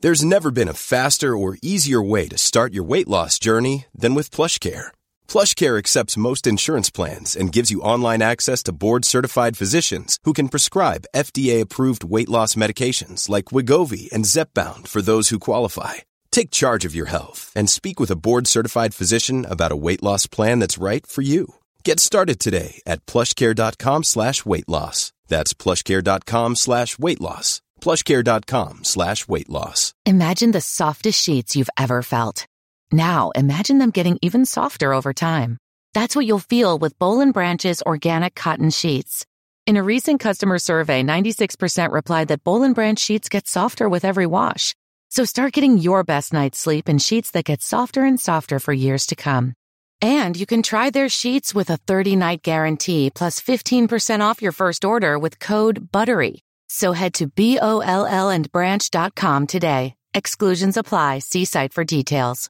There's never been a faster or easier way to start your weight loss journey than with PlushCare. PlushCare accepts most insurance plans and gives you online access to board-certified physicians who can prescribe FDA-approved weight loss medications like Wegovy and Zepbound for those who qualify. Take charge of your health and speak with a board-certified physician about a weight loss plan that's right for you. Get started today at plushcare.com/weightloss. That's plushcare.com/weightloss. plushcare.com/weightloss. Imagine the softest sheets you've ever felt. Now imagine them getting even softer over time. That's what you'll feel with Boll & Branch's organic cotton sheets. In a recent customer survey, 96% replied that Boll & Branch sheets get softer with every wash. So start getting your best night's sleep in sheets that get softer and softer for years to come. And you can try their sheets with a 30-night guarantee plus 15% off your first order with code BUTTERY. So head to BOLLandbranch.com today. Exclusions apply. See site for details.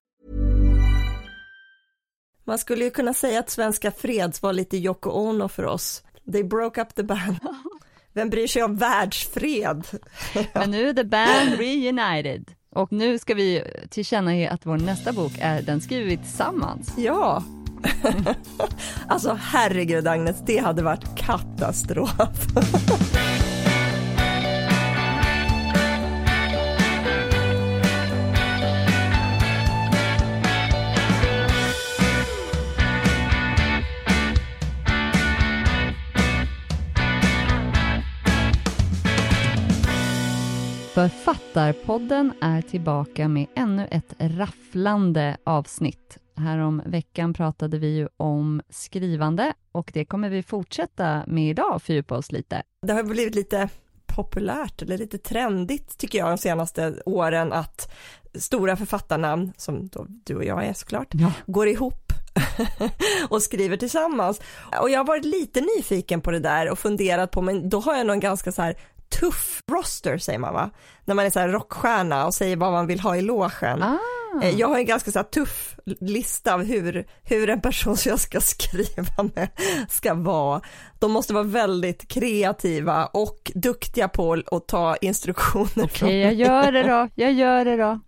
Man skulle ju kunna säga att Svenska Freds var lite Yoko Ono för oss. They broke up the band. Vem bryr sig om världsfred? Men nu är the band reunited. Och nu ska vi tillkännage att vår nästa bok är den skriver vi tillsammans. Ja. Alltså herregud Agnes, det hade varit katastrof. Författarpodden är tillbaka med ännu ett rafflande avsnitt. Här om veckan pratade vi ju om skrivande och det kommer vi fortsätta med idag, fördjupa oss lite. Det har blivit lite populärt eller lite trendigt tycker jag de senaste åren att stora författarnamn, som då du och jag är såklart, går ihop och skriver tillsammans. Och jag har varit lite nyfiken på det där och funderat på, men då har jag någon ganska så här tuff roster säger man va? När man är så här rockstjärna och säger vad man vill ha i logen. Jag har en ganska så här tuff lista av hur en person som jag ska skriva med ska vara. De måste vara väldigt kreativa och duktiga på att ta instruktioner. Okej, jag gör det då.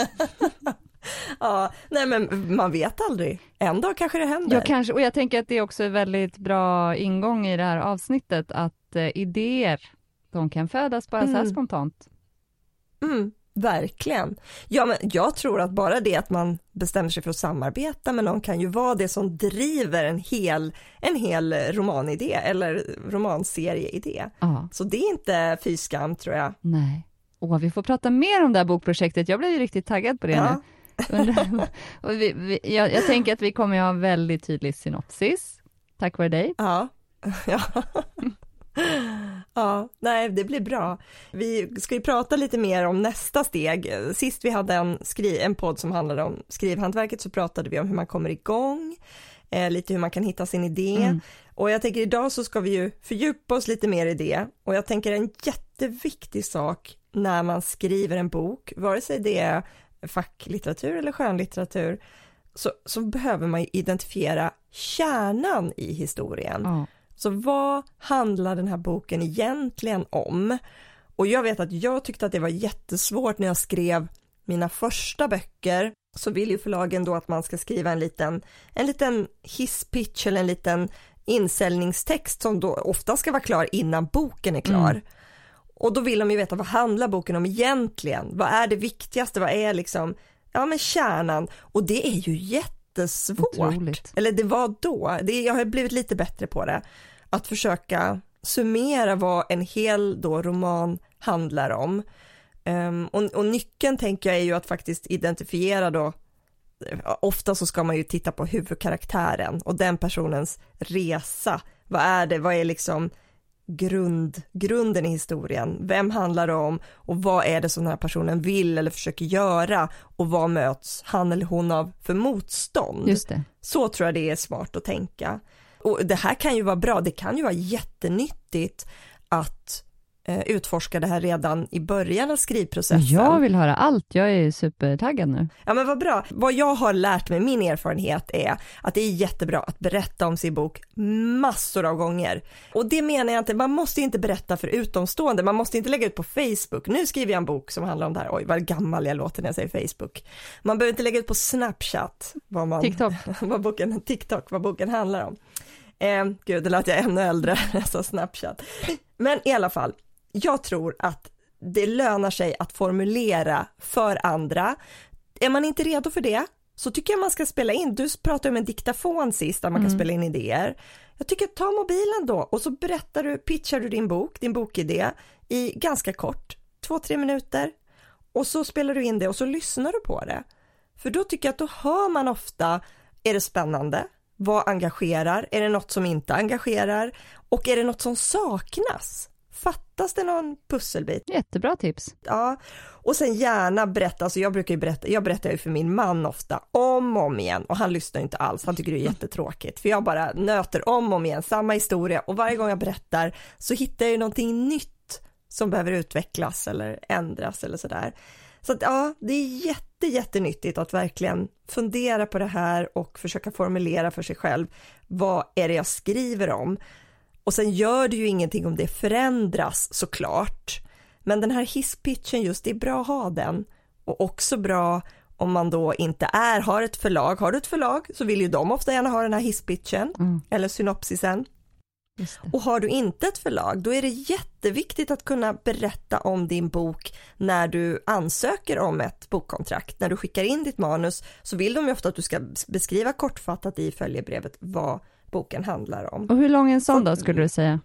Ja, nej men man vet aldrig. En dag kanske det händer. Ja, kanske. Och jag tänker att det är också en väldigt bra ingång i det här avsnittet att idéer, de kan födas bara så här spontant. Verkligen. Ja, men jag tror att bara det att man bestämmer sig för att samarbeta med någon kan ju vara det som driver en hel romanidé eller romanserieidé. Så det är inte fyskam tror jag. Nej. Vi får prata mer om det här bokprojektet. Jag blev ju riktigt taggad på det nu. Och jag tänker att vi kommer att ha en väldigt tydlig synopsis. Tack vare dig. Ja. Ja, nej, det blir bra. Vi ska ju prata lite mer om nästa steg. Sist vi hade en podd som handlade om skrivhantverket så pratade vi om hur man kommer igång, lite hur man kan hitta sin idé. Och jag tänker idag så ska vi ju fördjupa oss lite mer i det. Och jag tänker en jätteviktig sak när man skriver en bok, vare sig det är facklitteratur eller skönlitteratur, så behöver man ju identifiera kärnan i historien. Så vad handlar den här boken egentligen om? Och jag vet att jag tyckte att det var jättesvårt när jag skrev mina första böcker. Så vill ju förlagen då att man ska skriva en liten hisspitch eller en liten insäljningstext som då ofta ska vara klar innan boken är klar. Och då vill de ju veta vad handlar boken om egentligen? Vad är det viktigaste? Vad är liksom, men kärnan? Och det är ju jättesvårt. Otroligt. Eller det var då. Jag har blivit lite bättre på det. Att försöka summera vad en hel då roman handlar om. Och nyckeln tänker jag är ju att faktiskt identifiera då. Ofta så ska man ju titta på huvudkaraktären och den personens resa. Vad är det? Vad är liksom grunden i historien? Vem handlar det om? Och vad är det som den här personen vill eller försöker göra? Och vad möts han eller hon av för motstånd? Just det. Så tror jag det är smart att tänka. Och det här kan ju vara bra. Det kan ju vara jättenyttigt att utforska det här redan i början av skrivprocessen. Jag vill höra allt, jag är supertaggad nu. Ja, men vad bra. Vad jag har lärt mig, min erfarenhet är att det är jättebra att berätta om sin bok massor av gånger. Och det menar jag inte, man måste inte berätta för utomstående, man måste inte lägga ut på Facebook. Nu skriver jag en bok som handlar om det här, oj vad gammal jag låter när jag säger Facebook. Man behöver inte lägga ut på Snapchat TikTok. vad boken handlar om. Gud, det lät jag ännu äldre, alltså Snapchat. Men i alla fall, jag tror att det lönar sig att formulera för andra. Är man inte redo för det så tycker jag man ska spela in. Du pratade om en diktafon sist där man kan spela in idéer. Jag tycker ta mobilen då och så pitchar du din bokidé i ganska kort, 2-3 minuter. Och så spelar du in det och så lyssnar du på det. För då tycker jag att då hör man ofta, är det spännande? Vad engagerar? Är det något som inte engagerar? Och är det något som saknas? Fattas det någon pusselbit? Jättebra tips. Ja, och sen gärna berätta. Alltså jag berättar ju för min man ofta om och om igen. Och han lyssnar inte alls, han tycker det är jättetråkigt. För jag bara nöter om och om igen, samma historia. Och varje gång jag berättar så hittar jag ju någonting nytt som behöver utvecklas eller ändras eller sådär. Så att, ja, det är jättenyttigt att verkligen fundera på det här och försöka formulera för sig själv. Vad är det jag skriver om? Och sen gör det ju ingenting om det förändras såklart. Men den här hisspitchen just, det är bra att ha den. Och också bra om man då inte har ett förlag. Har du ett förlag så vill ju de ofta gärna ha den här hisspitchen eller synopsisen. Och har du inte ett förlag, då är det jätteviktigt att kunna berätta om din bok när du ansöker om ett bokkontrakt. När du skickar in ditt manus så vill de ju ofta att du ska beskriva kortfattat i följebrevet vad boken handlar om. Och hur lång är en sån då, skulle du säga?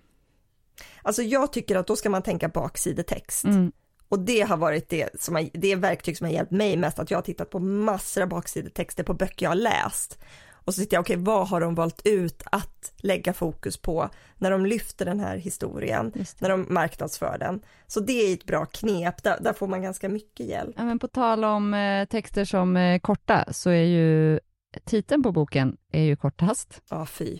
Alltså jag tycker att då ska man tänka baksidetext. Och det har varit det verktyg som har hjälpt mig mest, att jag har tittat på massor av baksidetexter på böcker jag har läst. Och så tittar jag, vad har de valt ut att lägga fokus på när de lyfter den här historien, när de marknadsför den. Så det är ett bra knep, där får man ganska mycket hjälp. Ja, men på tal om texter som är korta så är ju titeln på boken är ju kortast. Ja, fy.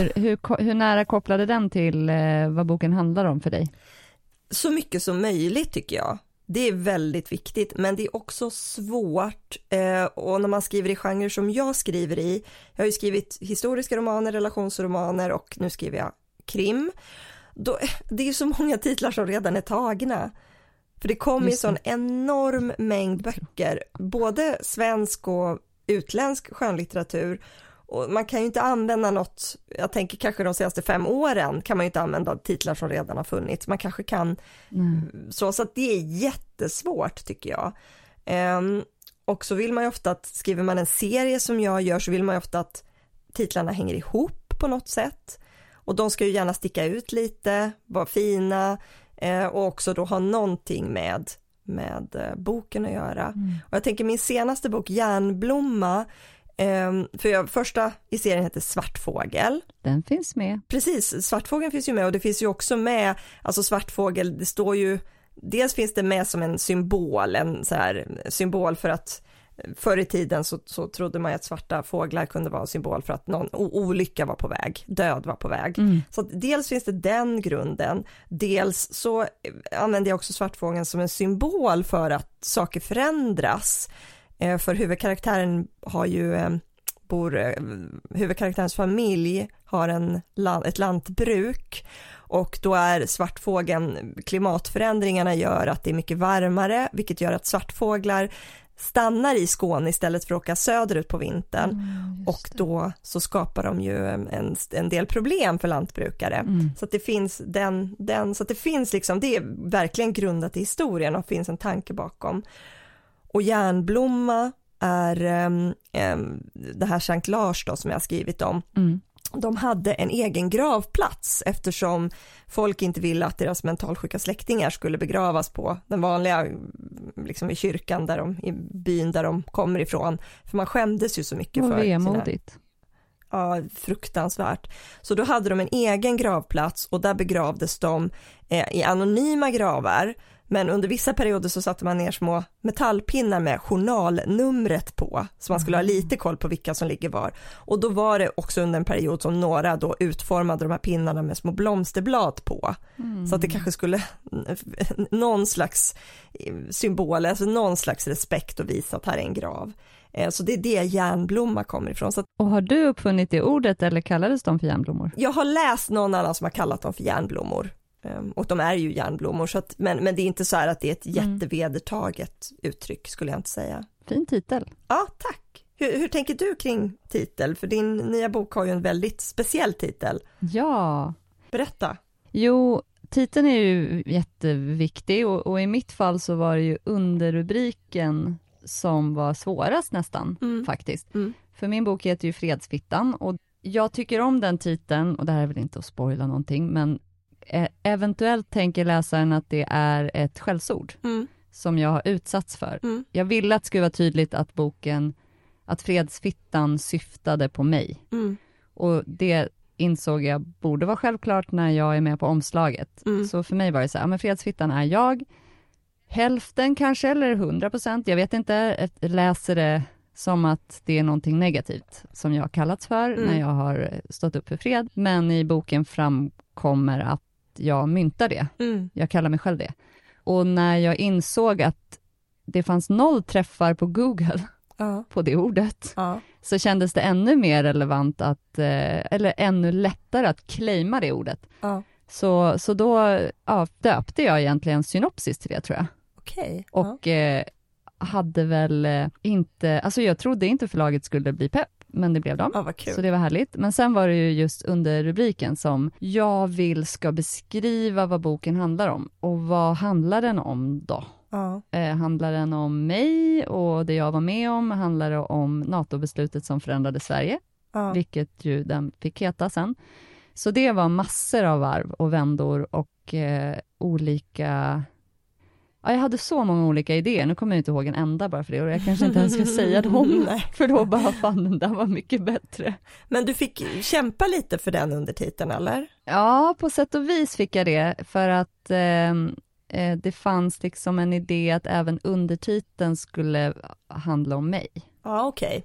Hur nära kopplade den till vad boken handlar om för dig? Så mycket som möjligt tycker jag. Det är väldigt viktigt, men det är också svårt och när man skriver i genrer som jag skriver i, jag har ju skrivit historiska romaner, relationsromaner och nu skriver jag krim, det är ju så många titlar som redan är tagna. För det kommer ju sån enorm mängd böcker, både svensk och utländsk skönlitteratur. Och man kan ju inte använda något, jag tänker kanske de senaste 5 åren kan man ju inte använda titlar som redan har funnits. Man kanske kan, så att det är jättesvårt tycker jag. Och så vill man ju ofta att, skriver man en serie som jag gör så vill man ju ofta att titlarna hänger ihop på något sätt. Och de ska ju gärna sticka ut lite, vara fina och också då ha någonting med boken att göra. Och jag tänker min senaste bok, Järnblomma, för första i serien heter Svartfågel. Den finns med. Precis, Svartfågeln finns ju med och det finns ju också med, alltså svartfågel, det står ju, dels finns det med som en symbol för att förr i tiden så trodde man att svarta fåglar kunde vara en symbol för att någon olycka var på väg, död var på väg. Så att dels finns det den grunden, dels så använder jag också svartfågeln som en symbol för att saker förändras. För huvudkaraktären har ju huvudkaraktärens familj har ett lantbruk och då är svartfågeln, klimatförändringarna gör att det är mycket varmare, vilket gör att svartfåglar stannar i Skåne istället för att åka söderut på vintern och då så skapar de ju en del problem för lantbrukare. Så att det finns så att det finns liksom, det är verkligen grundat i historien och finns en tanke bakom. Och Järnblomma är det här Sankt Lars då, som jag har skrivit om. De hade en egen gravplats eftersom folk inte ville att deras mentalsjuka släktingar skulle begravas på den vanliga, liksom i kyrkan i byn där de kommer ifrån. För man skämdes ju så mycket för vemodigt. Ja, fruktansvärt. Så då hade de en egen gravplats och där begravdes de i anonyma gravar. Men under vissa perioder så satte man ner små metallpinnar med journalnumret på. Så man skulle ha lite koll på vilka som ligger var. Och då var det också under en period som några då utformade de här pinnarna med små blomsterblad på. Så att det kanske skulle någon slags symbol, alltså någon slags respekt och visa att här är en grav. Så det är det järnblomma kommer ifrån. Så att, och har du uppfunnit det ordet eller kallades de för järnblommor? jag har läst någon annan som har kallat dem för järnblommor. Och de är ju järnblommor, så att, men det är inte så här att det är ett jättevedertaget uttryck, skulle jag inte säga. Fin titel. Ja, tack. Hur tänker du kring titel? För din nya bok har ju en väldigt speciell titel. Ja. Berätta. Jo, titeln är ju jätteviktig och i mitt fall så var det ju underrubriken som var svårast nästan faktiskt. För min bok heter ju Fredsfittan och jag tycker om den titeln, och det här är väl inte att spoila någonting, men eventuellt tänker läsaren att det är ett skällsord som jag har utsatts för. Jag ville att det skulle vara tydligt att att Fredsfittan syftade på mig. Och det insåg jag borde vara självklart när jag är med på omslaget. Så för mig var det så här, men Fredsfittan är jag. Hälften kanske, eller 100%, jag vet inte, läser det som att det är någonting negativt som jag har kallats för när jag har stått upp för fred. Men i boken framkommer att jag myntar det. Jag kallar mig själv det. Och när jag insåg att det fanns 0 träffar på Google på det ordet, så kändes det ännu mer relevant eller ännu lättare att claima det ordet. Så då döpte jag egentligen synopsis till det, tror jag. Okej. Och hade väl inte, alltså jag trodde inte förlaget skulle bli pepp, men det blev de. Vad kul. Så det var härligt. Men sen var det ju just under rubriken som jag vill ska beskriva vad boken handlar om. Och vad handlar den om då? Handlar den om mig och det jag var med om? Handlar det om NATO-beslutet som förändrade Sverige? Vilket ju den fick heta sen. Så det var massor av varv och vändor och olika... Ja, jag hade så många olika idéer. Nu kommer jag inte ihåg en enda bara för det. Och jag kanske inte ens ska säga dem. För då bara, fan, den där var mycket bättre. Men du fick kämpa lite för den undertiteln, eller? Ja, på sätt och vis fick jag det. För att det fanns liksom en idé att även undertiteln skulle handla om mig. Ja, okej.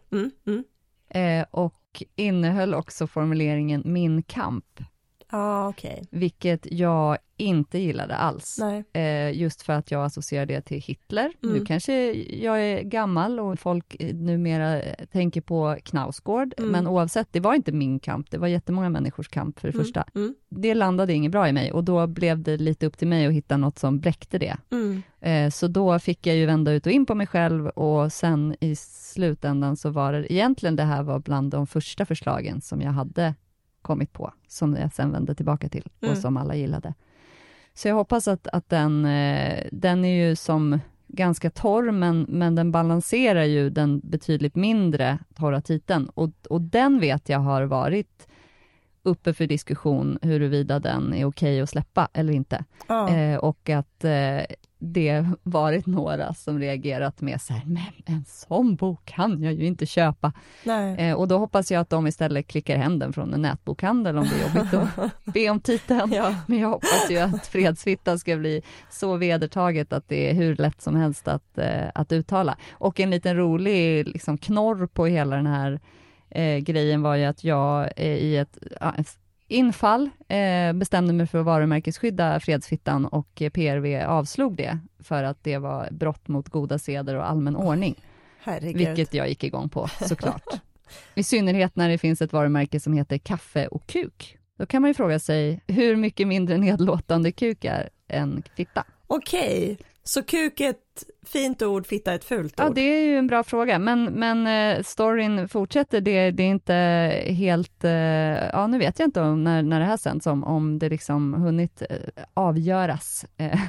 Och innehöll också formuleringen min kamp. Okej. Vilket jag inte gillade alls. Just för att jag associerar det till Hitler. Nu kanske jag är gammal och folk numera tänker på Knausgård. Men oavsett, det var inte min kamp. Det var jättemånga människors kamp för det första. Det landade inget bra i mig och då blev det lite upp till mig att hitta något som bräckte det. Så då fick jag ju vända ut och in på mig själv och sen i slutändan så var det egentligen det här var bland de första förslagen som jag hade kommit på, som jag sen vände tillbaka till och som alla gillade. Så jag hoppas att den är ju som ganska torr, men den balanserar ju den betydligt mindre torra titeln. Och den vet jag har varit uppe för diskussion huruvida den är okej att släppa eller inte. Och att det varit några som reagerat med så här, men en sån bok kan jag ju inte köpa. Och då hoppas jag att de istället klickar hem den från en nätbokhandel om det är jobbigt att be om titeln. Men jag hoppas ju att Fredsfittan ska bli så vedertaget att det är hur lätt som helst att uttala. Och en liten rolig liksom, knorr på hela den här grejen var ju att jag i ett infall bestämde mig för att varumärkesskydda Fredsfittan och PRV avslog det för att det var brott mot goda seder och allmän ordning. Herregud. Vilket jag gick igång på, såklart. I synnerhet när det finns ett varumärke som heter kaffe och kuk. Då kan man ju fråga sig hur mycket mindre nedlåtande kuk är en fitta. Okej, så kuk är ett fint ord, fitta är ett fult ord. Ja, det är ju en bra fråga. Men storyn fortsätter. Det är inte helt... nu vet jag inte när det här sänds om det liksom hunnit avgöras.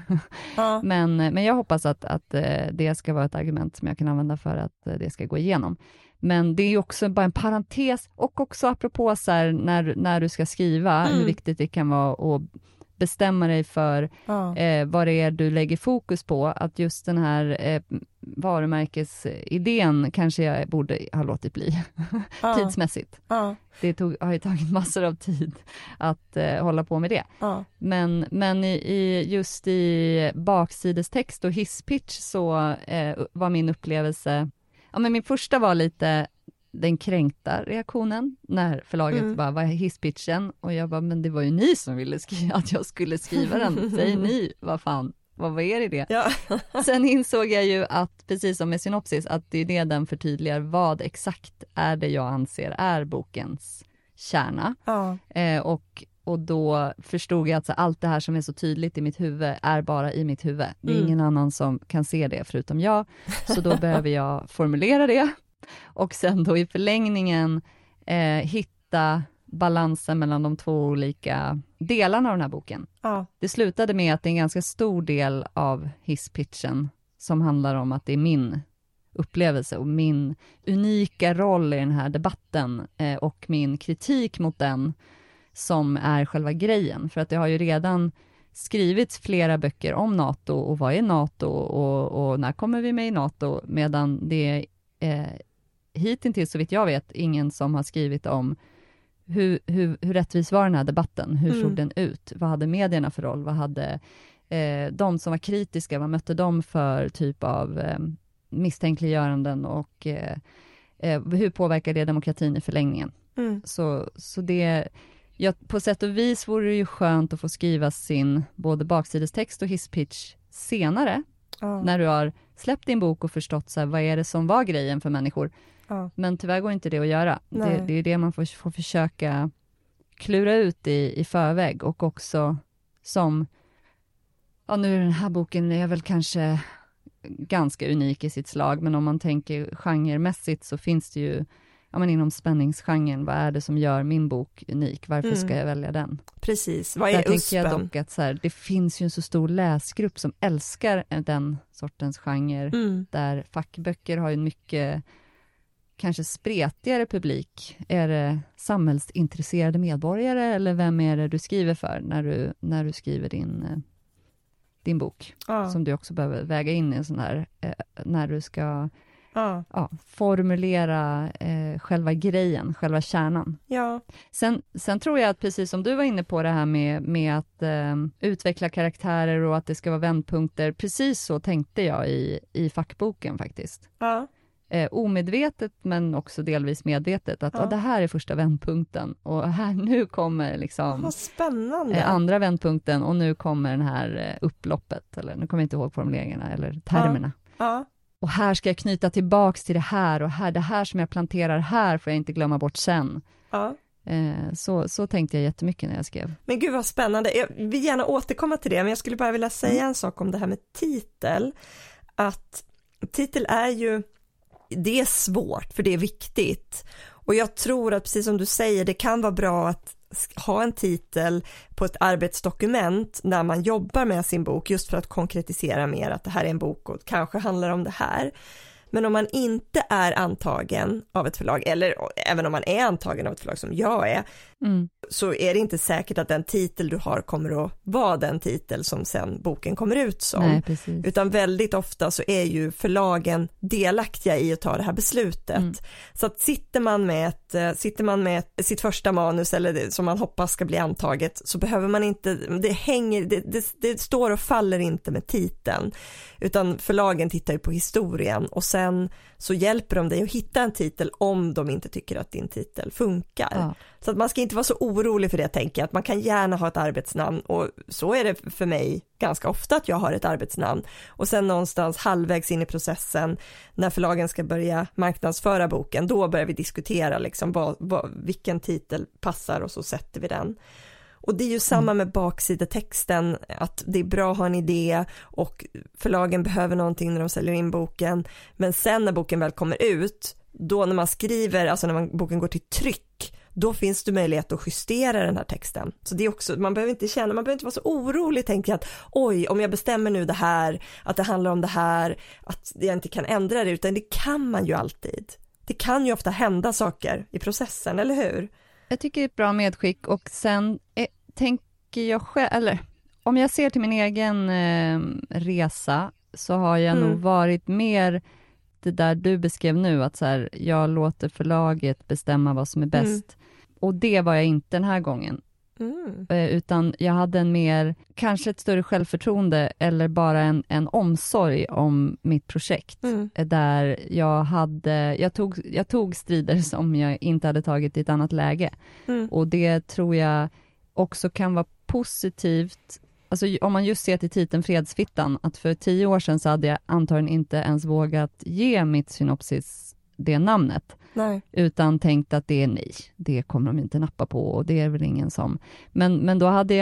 Men jag hoppas att det ska vara ett argument som jag kan använda för att det ska gå igenom. Men det är ju också bara en parentes. Och också apropå så här, när du ska skriva, hur viktigt det kan vara att bestämma dig för vad det är du lägger fokus på. Att just den här varumärkesidén kanske jag borde ha låtit bli tidsmässigt. Det har ju tagit massor av tid att hålla på med det. Men just i baksidestext och hisspitch så var min upplevelse, men min första var lite den kränkta reaktionen när förlaget bara, vad är hisspitchen? Och jag bara, men det var ju ni som ville att jag skulle skriva den. Säger ni, vad är det? Ja. Sen insåg jag ju att, precis som med synopsis, att det är det den förtydligar, vad exakt är det jag anser är bokens kärna. Och då förstod jag att allt det här som är så tydligt i mitt huvud är bara i mitt huvud. Det är ingen annan som kan se det förutom jag. Så då behöver jag formulera det. Och sen då i förlängningen hitta balansen mellan de två olika delarna av den här boken. Det slutade med att det är en ganska stor del av hisspitchen som handlar om att det är min upplevelse och min unika roll i den här debatten och min kritik mot den som är själva grejen. För att det har ju redan skrivits flera böcker om NATO och vad är NATO och när kommer vi med i NATO, medan det hittills så vitt jag vet ingen som har skrivit om hur rättvis var den här debatten, hur såg den ut, vad hade medierna för roll, vad hade de som var kritiska, vad mötte de för typ av misstänkliggöranden och hur påverkar det demokratin i förlängningen. Så det, på sätt och vis vore det ju skönt att få skriva sin både baksidestext och hisspitch senare, när du har släppt din bok och förstått så här, vad är det som var grejen för människor. Men tyvärr går inte det att göra. Det är det man får försöka klura ut i förväg. Och också som, nu den här boken är väl kanske ganska unik i sitt slag, men om man tänker genremässigt så finns det ju, inom spänningsgenren, vad är det som gör min bok unik? Varför ska jag välja den? Precis, vad är USPen? Tänker jag dock att det finns ju en så stor läsgrupp som älskar den sortens genre, där fackböcker har ju en mycket kanske spretigare publik. Är det samhällsintresserade medborgare, eller vem är det du skriver för när du skriver din bok? Som du också behöver väga in i en sån här, när du ska formulera själva grejen, själva kärnan. Sen tror jag att, precis som du var inne på det här med att utveckla karaktärer och att det ska vara vändpunkter, precis så tänkte jag i fackboken faktiskt. Omedvetet men också delvis medvetet att det här är första vändpunkten och nu kommer liksom andra vändpunkten och nu kommer den här upploppet, eller nu kommer jag inte ihåg formuleringarna eller termerna. Och här ska jag knyta tillbaks till det här och det här som jag planterar här får jag inte glömma bort sen. Så tänkte jag jättemycket när jag skrev. Men gud vad spännande. Jag vill gärna återkomma till det, men jag skulle bara vilja säga en sak om det här med titel. Att titel är ju, det är svårt för det är viktigt. Och jag tror att, precis som du säger, det kan vara bra att ha en titel på ett arbetsdokument när man jobbar med sin bok, just för att konkretisera mer att det här är en bok och kanske handlar om det här. Men om man inte är antagen av ett förlag, eller även om man är antagen av ett förlag som jag är, så är det inte säkert att den titel du har kommer att vara den titel som sen boken kommer ut som. Nej, precis. Utan väldigt ofta så är ju förlagen delaktiga i att ta det här beslutet. Så att sitter man med sitt första manus, eller det, som man hoppas ska bli antaget, så behöver man inte, det står och faller inte med titeln, utan förlagen tittar ju på historien och sen så hjälper de dig att hitta en titel om de inte tycker att din titel funkar. Så att man ska inte vara så orolig för det, tänker jag, att man kan gärna ha ett arbetsnamn, och så är det för mig ganska ofta att jag har ett arbetsnamn, och sen någonstans halvvägs in i processen när förlagen ska börja marknadsföra boken, då börjar vi diskutera liksom vilken titel passar, och så sätter vi den. Och det är ju samma med baksidetexten, att det är bra att ha en idé och förlagen behöver någonting när de säljer in boken, men sen när boken väl kommer ut, då när man skriver, alltså när boken går till tryck, då finns det möjlighet att justera den här texten. Så det är också, man behöver inte vara så orolig, tänker jag, att oj, om jag bestämmer nu det här, att det handlar om det här, att jag inte kan ändra det, utan det kan man ju alltid. Det kan ju ofta hända saker i processen, eller hur? Jag tycker det är ett bra medskick, och sen tänker jag själv, eller om jag ser till min egen resa, så har jag nog varit mer det där du beskrev nu, att så här, jag låter förlaget bestämma vad som är bäst. Och det var jag inte den här gången. Utan jag hade kanske ett större självförtroende eller bara en omsorg om mitt projekt. Där jag tog strider som jag inte hade tagit i ett annat läge. Och det tror jag också kan vara positivt. Alltså om man just ser till titeln Fredsfittan, att för 10 år sedan så hade jag antagligen inte ens vågat ge mitt synopsis det namnet. Nej. Utan tänkt att det kommer de inte nappa på och det är väl ingen som... Men då hade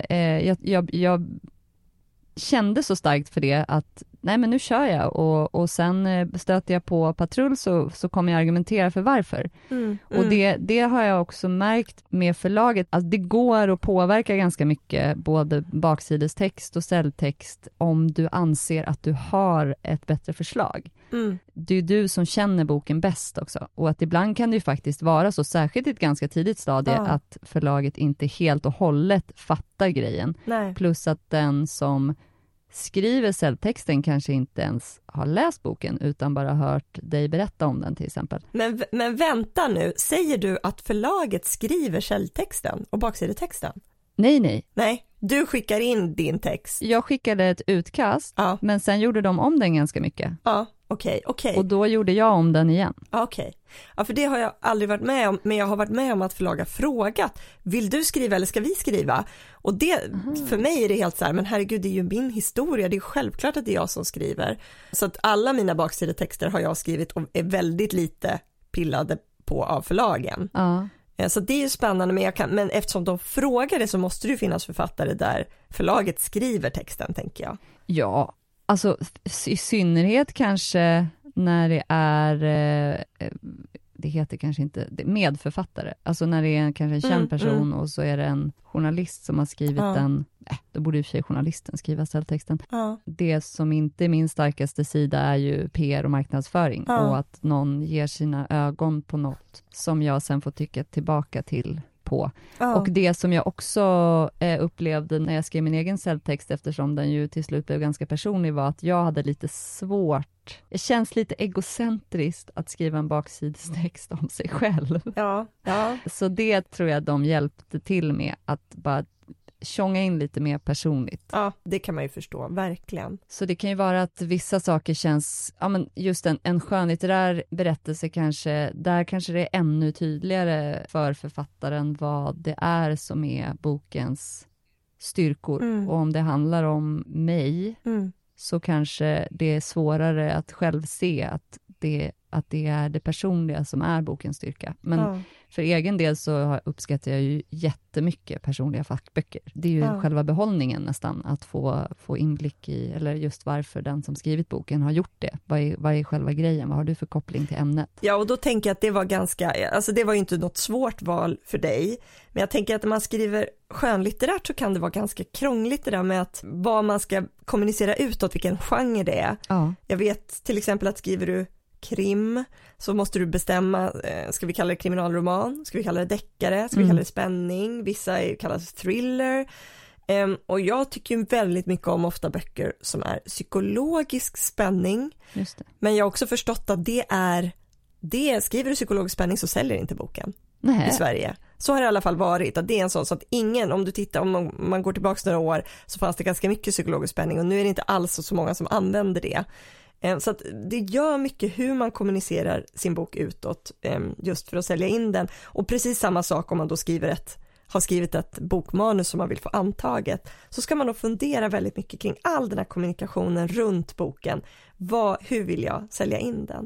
jag kände så starkt för det att nej, men nu kör jag och sen stöter jag på patrull så kommer jag argumentera för varför. Och det har jag också märkt med förlaget, att det går att påverka ganska mycket både baksidestext och säljtext om du anser att du har ett bättre förslag. Det är du som känner boken bäst också. Och att ibland kan det ju faktiskt vara så, särskilt i ett ganska tidigt stadie, att förlaget inte helt och hållet fattar grejen. Nej. Plus att den som skriver säljtexten kanske inte ens har läst boken utan bara hört dig berätta om den till exempel. Men vänta nu, säger du att förlaget skriver säljtexten och baksidetexten? Nej. Nej, du skickar in din text. Jag skickade ett utkast, men sen gjorde de om den ganska mycket. Ja, okej. Och då gjorde jag om den igen. Okej. Ja, för det har jag aldrig varit med om, men jag har varit med om att förlag har frågat, vill du skriva eller ska vi skriva? Och det, för mig är det helt så här, men herregud, det är ju min historia, det är självklart att det är jag som skriver. Så att alla mina baksidetexter har jag skrivit och är väldigt lite pillade på av förlagen. Ja. Så det är ju spännande, men eftersom de frågar det så måste det ju finnas författare där förlaget skriver texten, tänker jag. Ja, alltså i synnerhet kanske när det är, det heter kanske inte, medförfattare. Alltså när det är kanske en känd person och så är det en journalist som har skrivit den, då borde i och för sig journalisten skriva säljtexten. Det som inte är min starkaste sida är ju PR och marknadsföring och att någon ger sina ögon på något som jag sen får tycka tillbaka till på. Och det som jag också upplevde när jag skrev min egen säljtext, eftersom den ju till slut blev ganska personlig, var att jag hade lite svårt. Det känns lite egocentriskt att skriva en baksidestext om sig själv. Ja. Så det tror jag de hjälpte till med, att bara tjonga in lite mer personligt. Ja, det kan man ju förstå, verkligen. Så det kan ju vara att vissa saker känns, ja men just en skönlitterär berättelse kanske, där kanske det är ännu tydligare för författaren vad det är som är bokens styrkor. Och om det handlar om mig så kanske det är svårare att själv se att det är det personliga som är bokens styrka. Men för egen del så uppskattar jag ju jättemycket personliga fackböcker. Det är ju själva behållningen nästan, att få inblick i, eller just varför den som skrivit boken har gjort det. Vad är själva grejen? Vad har du för koppling till ämnet? Ja, och då tänker jag att det var det var ju inte något svårt val för dig. Men jag tänker att när man skriver skönlitterärt så kan det vara ganska krångligt det där med att vad man ska kommunicera utåt, vilken genre det är. Ja. Jag vet till exempel att skriver du krim så måste du bestämma, ska vi kalla det kriminalroman, ska vi kalla det deckare, ska vi kalla det spänning, vissa kallas thriller, och jag tycker ju väldigt mycket om ofta böcker som är psykologisk spänning. Just det. Men jag har också förstått att skriver du psykologisk spänning så säljer inte boken i Sverige. Så har det i alla fall varit, att det är en sån så att ingen, om man går tillbaka några år så fanns det ganska mycket psykologisk spänning och nu är det inte alls så många som använder det. Så att det gör mycket hur man kommunicerar sin bok utåt, just för att sälja in den. Och precis samma sak om man då har skrivit ett bokmanus som man vill få antaget, så ska man då fundera väldigt mycket kring all den här kommunikationen runt boken. Hur vill jag sälja in den?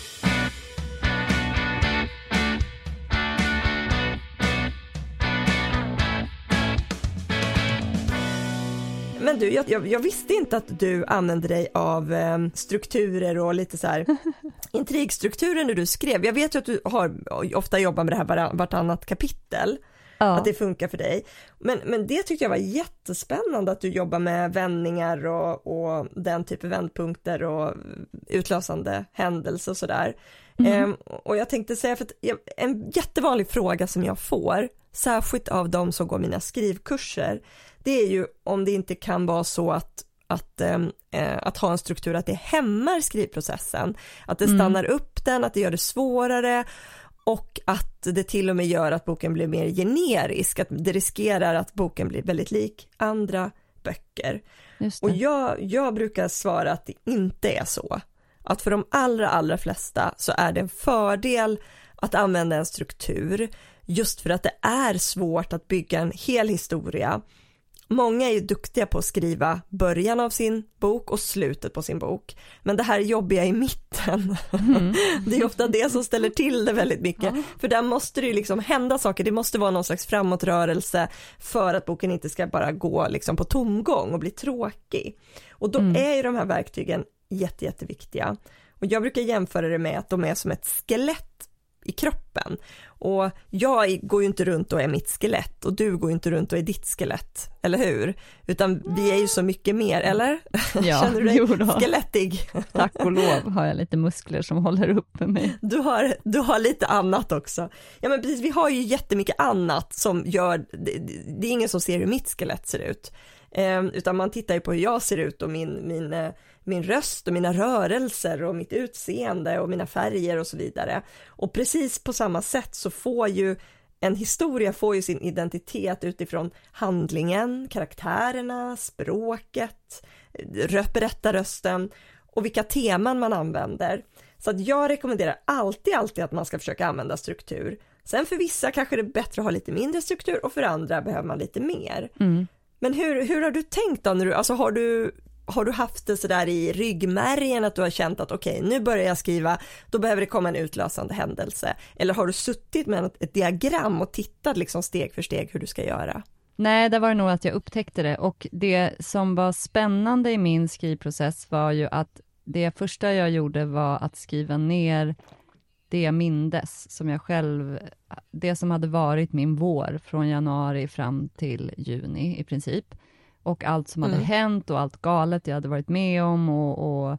Men du, jag visste inte att du använde dig av strukturer och lite så här intrigstrukturer när du skrev. Jag vet ju att du ofta jobbar med det här vartannat kapitel. Ja. Att det funkar för dig. Men det tyckte jag var jättespännande, att du jobbar med vändningar och den typen av vändpunkter och utlösande händelser och sådär. Och jag tänkte säga, för att en jättevanlig fråga som jag får, särskilt av de som går mina skrivkurser, det är ju om det inte kan vara så att ha en struktur, att det hämmar skrivprocessen, att det stannar upp den, att det gör det svårare och att det till och med gör att boken blir mer generisk, att det riskerar att boken blir väldigt lik andra böcker. Och jag brukar svara att det inte är så. Att för de allra flesta så är det en fördel att använda en struktur, just för att det är svårt att bygga en hel historia. Många är ju duktiga på att skriva början av sin bok och slutet på sin bok. Men det här jobbiga i mitten, det är ofta det som ställer till det väldigt mycket. För där måste det ju liksom hända saker, det måste vara någon slags framåtrörelse för att boken inte ska bara gå liksom på tomgång och bli tråkig. Och då är ju de här verktygen jätteviktiga. Och jag brukar jämföra det med att de är som ett skelett i kroppen. Och jag går ju inte runt och är mitt skelett och du går ju inte runt och är ditt skelett, eller hur? Utan vi är ju så mycket mer, eller? Ja, känner du dig skelettig? Tack och lov har jag lite muskler som håller uppe mig. Du har lite annat också. Ja men precis, vi har ju jättemycket annat som gör, det är ingen som ser hur mitt skelett ser ut. Utan man tittar ju på hur jag ser ut och min röst och mina rörelser och mitt utseende och mina färger och så vidare. Och precis på samma sätt så får ju en historia får ju sin identitet utifrån handlingen, karaktärerna, språket, berättarrösten och vilka teman man använder. Så att jag rekommenderar alltid att man ska försöka använda struktur. Sen för vissa kanske det är bättre att ha lite mindre struktur och för andra behöver man lite mer. Men hur har du tänkt då? Har du haft det så där i ryggmärgen att du har känt att okej, nu börjar jag skriva, då behöver det komma en utlösande händelse? Eller har du suttit med ett diagram och tittat liksom steg för steg hur du ska göra? Nej, det var nog att jag upptäckte det. Och det som var spännande i min skrivprocess var ju att det första jag gjorde var att skriva ner det jag mindes, som jag själv, det som hade varit min vår från januari fram till juni i princip. Och allt som hade hänt och allt galet jag hade varit med om och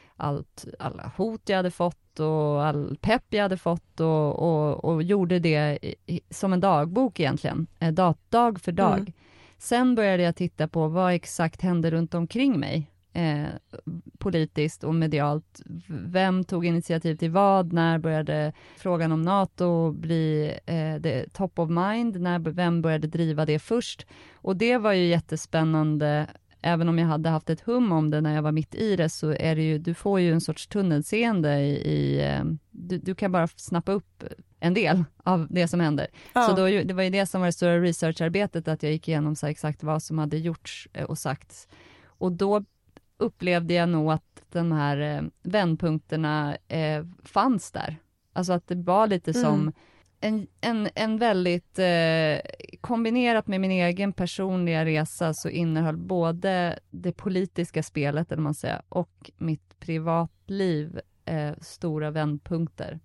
alla hot jag hade fått och all pepp jag hade fått och gjorde det som en dagbok egentligen, dag för dag. Sen började jag titta på vad exakt hände runt omkring mig. Politiskt och medialt. Vem tog initiativ till vad? När började frågan om NATO bli top of mind? Vem började driva det först? Och det var ju jättespännande. Även om jag hade haft ett hum om det när jag var mitt i det, så är det ju, du får ju en sorts tunnelseende du kan bara snappa upp en del av det som händer. Så det var ju det som var det stora researcharbetet, att jag gick igenom så exakt vad som hade gjorts och sagts. Och då upplevde jag nog att de här vändpunkterna fanns där. Alltså att det var lite som en väldigt kombinerat med min egen personliga resa, så innehöll både det politiska spelet, eller man säger, och mitt privatliv stora vändpunkter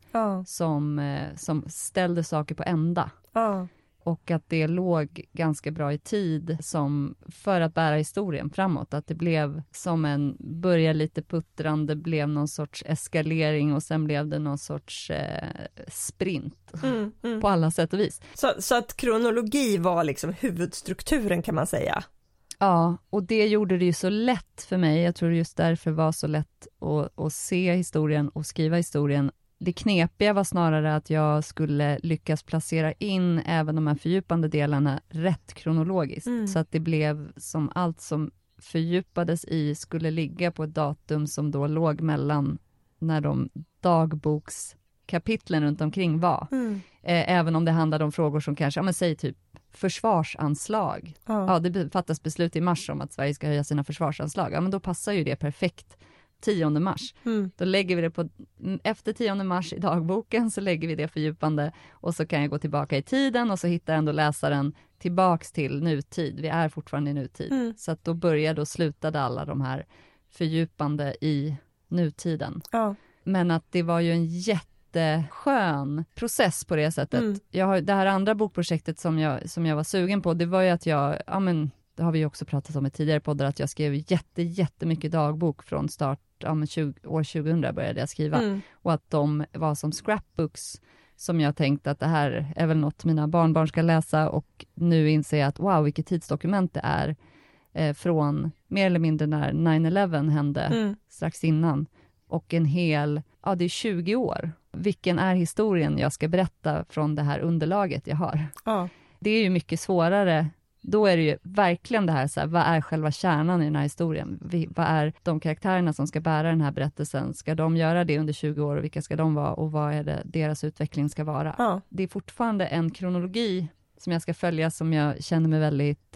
som ställde saker på ända. Och att det låg ganska bra i tid för att bära historien framåt. Att det blev som började lite puttrande, blev någon sorts eskalering och sen blev det någon sorts sprint på alla sätt och vis. Så att kronologi var liksom huvudstrukturen, kan man säga? Ja, och det gjorde det ju så lätt för mig. Jag tror just därför var så lätt att se historien och skriva historien. Det knepiga var snarare att jag skulle lyckas placera in även de här fördjupande delarna rätt kronologiskt. Så att det blev som allt som fördjupades i skulle ligga på ett datum som då låg mellan när de dagbokskapitlen runt omkring var. Även om det handlade om frågor som kanske, säg typ försvarsanslag. Ja, det fattas beslut i mars om att Sverige ska höja sina försvarsanslag. Ja, men då passar ju det perfekt 10 mars. Då lägger vi det efter 10 mars i dagboken, så lägger vi det fördjupande, och så kan jag gå tillbaka i tiden och så hittar ändå läsaren tillbaks till nutid. Vi är fortfarande i nutid. Så att då började och slutade alla de här fördjupande i nutiden. Men att det var ju en jätteskön process på det sättet. Det här andra bokprojektet som jag var sugen på, det var ju att det har vi ju också pratat om i tidigare poddar, att jag skrev jättemycket dagbok från start. År 2000 började jag skriva. Och att de var som scrapbooks som jag tänkte att det här är väl något mina barnbarn ska läsa, och nu inser jag att wow, vilket tidsdokument det är. från mer eller mindre när 9/11 hände strax innan. Och en hel, det är 20 år. Vilken är historien jag ska berätta från det här underlaget jag har? Ja. Det är ju mycket svårare. Då är det ju verkligen det här, så här, vad är själva kärnan i den här historien? Vad är de karaktärerna som ska bära den här berättelsen? Ska de göra det under 20 år och vilka ska de vara? Och vad är det deras utveckling ska vara? Ja. Det är fortfarande en kronologi som jag ska följa som jag känner mig väldigt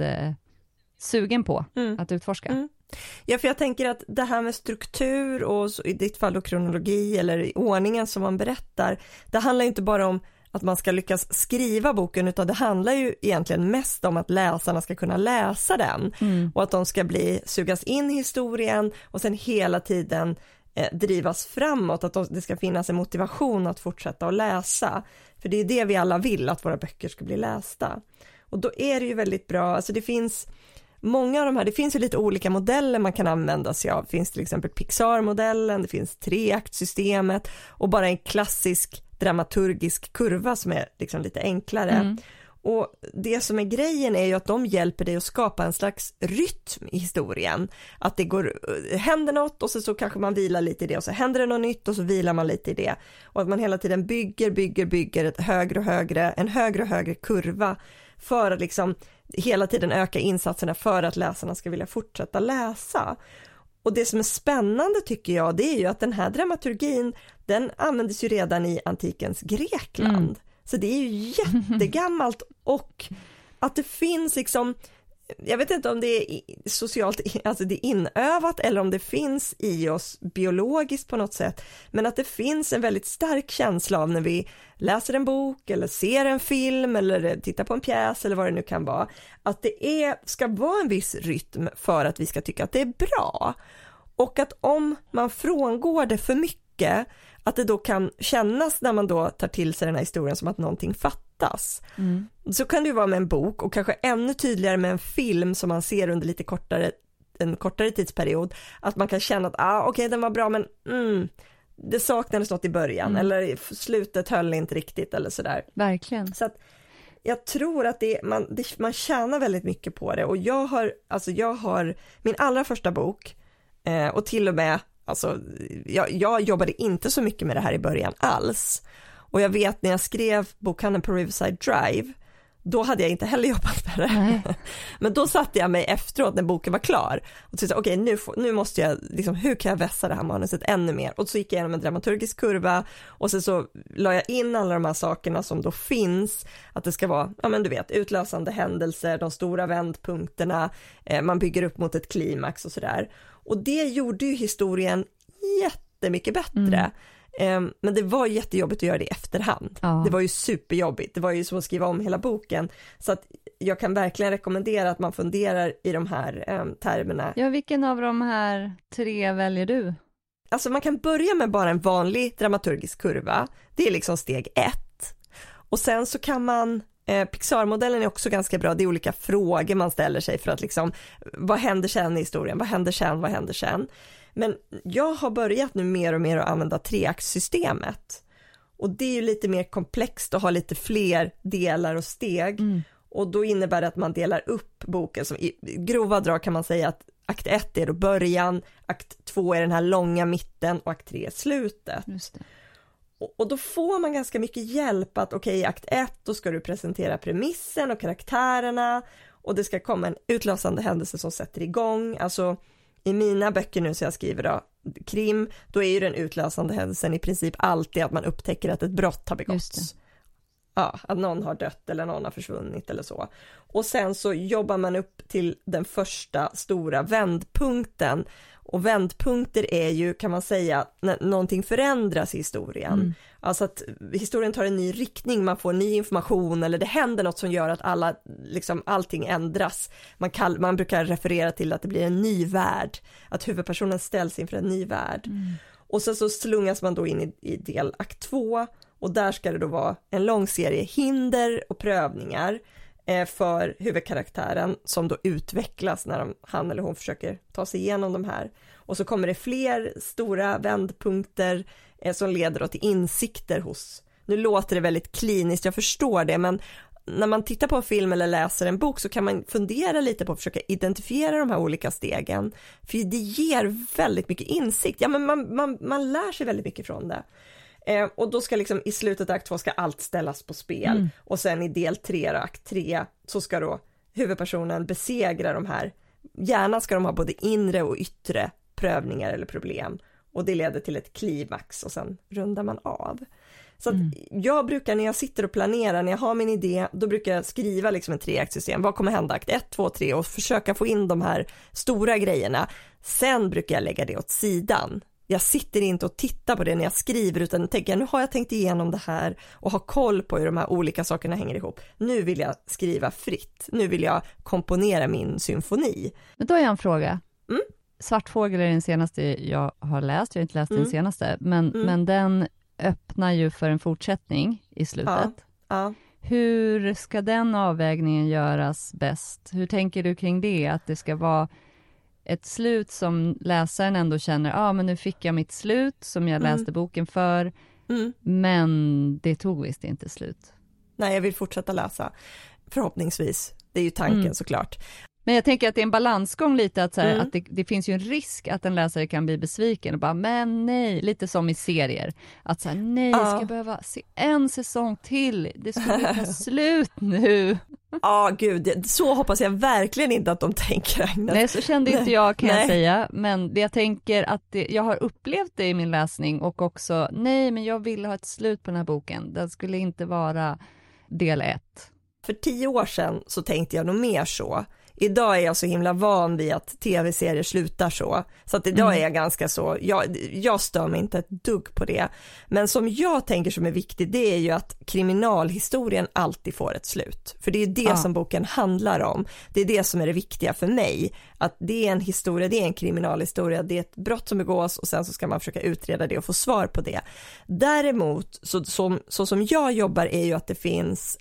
sugen på att utforska. Ja, för jag tänker att det här med struktur och så, i ditt fall då kronologi eller ordningen som man berättar, det handlar ju inte bara om att man ska lyckas skriva boken, utan det handlar ju egentligen mest om att läsarna ska kunna läsa den och att de ska sugas in i historien och sen hela tiden drivas framåt, att det ska finnas en motivation att fortsätta att läsa. För det är det vi alla vill, att våra böcker ska bli lästa. Och då är det ju väldigt bra, alltså det finns många av de här, det finns ju lite olika modeller man kan använda sig av. Det finns till exempel Pixar-modellen, det finns 3-aktsystemet och bara en klassisk dramaturgisk kurva som är liksom lite enklare. Och det som är grejen är ju att de hjälper dig att skapa en slags rytm i historien. Att det händer något och så kanske man vilar lite i det och så händer det något nytt och så vilar man lite i det. Och att man hela tiden bygger en högre och högre kurva för att liksom hela tiden öka insatserna för att läsarna ska vilja fortsätta läsa. Och det som är spännande tycker jag, det är ju att den här dramaturgin, den användes ju redan i antikens Grekland. Så det är ju jättegammalt, och att det finns liksom, jag vet inte om det är socialt, alltså det är inövat eller om det finns i oss biologiskt på något sätt, men att det finns en väldigt stark känsla av när vi läser en bok eller ser en film eller tittar på en pjäs eller vad det nu kan vara, att det ska vara en viss rytm för att vi ska tycka att det är bra. Och att om man frångår det för mycket, att det då kan kännas när man då tar till sig den här historien som att någonting fattas. Så kan det ju vara med en bok, och kanske ännu tydligare med en film som man ser under lite en kortare tidsperiod, att man kan känna att okej, den var bra, men det saknades något i början eller slutet höll inte riktigt eller sådär. Verkligen. Så att jag tror att man tjänar väldigt mycket på det, och jag har min allra första bok och till och med jag jobbade inte så mycket med det här i början alls. Och jag vet när jag skrev Bokhandeln på Riverside Drive, då hade jag inte heller jobbat med det. Men då satte jag mig efteråt när boken var klar och tänkte okej, nu måste jag liksom, hur kan jag vässa det här manuset ännu mer? Och så gick jag igenom en dramaturgisk kurva och så la jag in alla de här sakerna som då finns, att det ska vara, ja men du vet, utlösande händelser, de stora vändpunkterna, man bygger upp mot ett klimax och sådär. Och det gjorde ju historien jättemycket bättre. Men det var jättejobbigt att göra det i efterhand. Ja. Det var ju superjobbigt. Det var ju som att skriva om hela boken. Så att jag kan verkligen rekommendera att man funderar i de här termerna. Ja, vilken av de här 3 väljer du? Alltså man kan börja med bara en vanlig dramaturgisk kurva. Det är liksom steg 1. Och sen så kan man Pixar-modellen är också ganska bra. Det är olika frågor man ställer sig för att liksom, vad händer sen i historien? Vad händer sen? Men jag har börjat nu mer och mer att använda 3-aktsystemet. Och det är ju lite mer komplext och har lite fler delar och steg. Och då innebär det att man delar upp boken. Som i grova drag kan man säga att akt 1 är då början, akt 2 är den här långa mitten och akt 3 är slutet. Just det. Och då får man ganska mycket hjälp att okej, i akt 1 då ska du presentera premissen och karaktärerna. Och det ska komma en utlösande händelse som sätter igång. Alltså i mina böcker nu så jag skriver då krim, då är ju den utlösande händelsen i princip alltid att man upptäcker att ett brott har begåtts. Ja, att någon har dött eller någon har försvunnit eller så. Och sen så jobbar man upp till den första stora vändpunkten. Och vändpunkter är ju, kan man säga, när någonting förändras i historien. Alltså att historien tar en ny riktning, man får ny information eller det händer något som gör att allting ändras. Man brukar referera till att det blir en ny värld, att huvudpersonen ställs inför en ny värld. Och sen så slungas man då in i del akt 2, och där ska det då vara en lång serie hinder och prövningar för huvudkaraktären som då utvecklas när han eller hon försöker ta sig igenom de här. Och så kommer det fler stora vändpunkter som leder då till insikter hos. Nu låter det väldigt kliniskt, jag förstår det, men när man tittar på en film eller läser en bok så kan man fundera lite på att försöka identifiera de här olika stegen. För det ger väldigt mycket insikt. Ja, men man lär sig väldigt mycket från det. Och då ska liksom i slutet av akt 2 ska allt ställas på spel. Och sen i del 3 och akt 3 så ska då huvudpersonen besegra de här. Gärna ska de ha både inre och yttre prövningar eller problem. Och det leder till ett klimax och sen rundar man av. Så att jag brukar, när jag sitter och planerar, när jag har min idé, då brukar jag skriva liksom en 3-aktsystem. Vad kommer hända akt 1, 2, 3 och försöka få in de här stora grejerna. Sen brukar jag lägga det åt sidan. Jag sitter inte och tittar på det när jag skriver, utan tänker nu har jag tänkt igenom det här och har koll på hur de här olika sakerna hänger ihop. Nu vill jag skriva fritt. Nu vill jag komponera min symfoni. Men då har jag en fråga. Svartfågel är den senaste jag har läst. Jag har inte läst den senaste. Men den öppnar ju för en fortsättning i slutet. Ja. Hur ska den avvägningen göras bäst? Hur tänker du kring det? Att det ska vara ett slut som läsaren ändå känner, men nu fick jag mitt slut som jag läste boken för. Men det tog visst inte slut. Nej, jag vill fortsätta läsa. Förhoppningsvis. Det är ju tanken såklart. Men jag tänker att det är en balansgång lite att, så här, att det finns ju en risk att en läsare kan bli besviken och bara, men nej, lite som i serier. Att så här, nej, jag ska behöva se en säsong till. Det ska bli ta slut nu. Gud, så hoppas jag verkligen inte att de tänker. Nej, så kände inte jag, kan jag säga. Men jag tänker att jag har upplevt det i min läsning och också, nej, men jag vill ha ett slut på den här boken. Den skulle inte vara del 1. För 10 år sedan så tänkte jag nog mer så. Idag är jag så himla van vid att tv-serier slutar så. Så att idag är jag ganska så, jag stör mig inte ett dugg på det. Men som jag tänker som är viktigt, det är ju att kriminalhistorien alltid får ett slut. För det är det som boken handlar om. Det är det som är det viktiga för mig. Att det är en historia, det är en kriminalhistoria, det är ett brott som begås och sen så ska man försöka utreda det och få svar på det. Däremot, så som jag jobbar är ju att det finns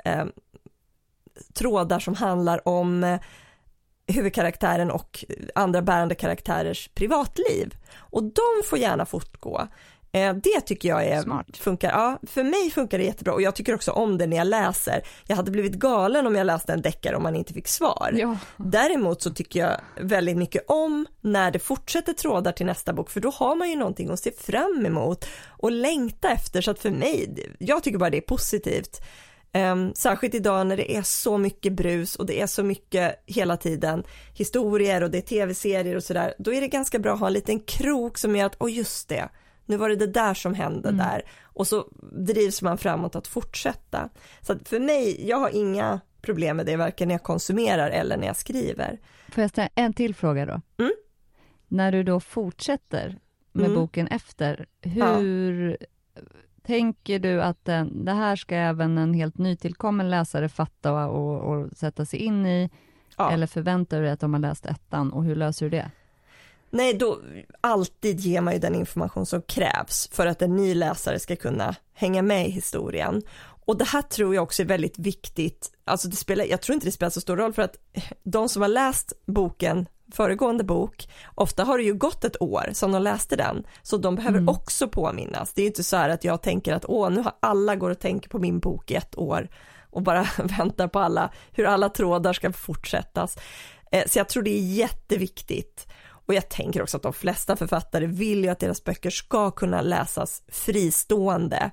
trådar som handlar om huvudkaraktären och andra bärande karaktärers privatliv. Och de får gärna fortgå. Det tycker jag funkar. Ja, för mig funkar det jättebra och jag tycker också om det när jag läser. Jag hade blivit galen om jag läste en deckare om man inte fick svar. Ja. Däremot så tycker jag väldigt mycket om när det fortsätter trådar till nästa bok, för då har man ju någonting att se fram emot och längta efter. Så att för mig, jag tycker bara det är positivt. Särskilt idag när det är så mycket brus och det är så mycket hela tiden historier och det är tv-serier och sådär, då är det ganska bra att ha en liten krok som gör att, just det, nu var det där som hände där, och så drivs man framåt att fortsätta. Så att för mig, jag har inga problem med det, varken när jag konsumerar eller när jag skriver. Får jag ställa en till fråga då? När du då fortsätter med boken efter, hur tänker du att det här ska även en helt nytillkommen läsare fatta och sätta sig in i? Eller förväntar du dig att de har läst ettan, och hur löser du det? Nej, då alltid ger man ju den information som krävs för att en ny läsare ska kunna hänga med i historien. Och det här tror jag också är väldigt viktigt. Alltså jag tror inte det spelar så stor roll, för att de som har läst boken, föregående bok, ofta har det ju gått ett år som de läste den, så de behöver också påminnas. Det är inte så här att jag tänker att nu har alla går och tänker på min bok i ett år och bara väntar på hur alla trådar ska fortsättas. Så jag tror det är jätteviktigt. Och jag tänker också att de flesta författare vill ju att deras böcker ska kunna läsas fristående.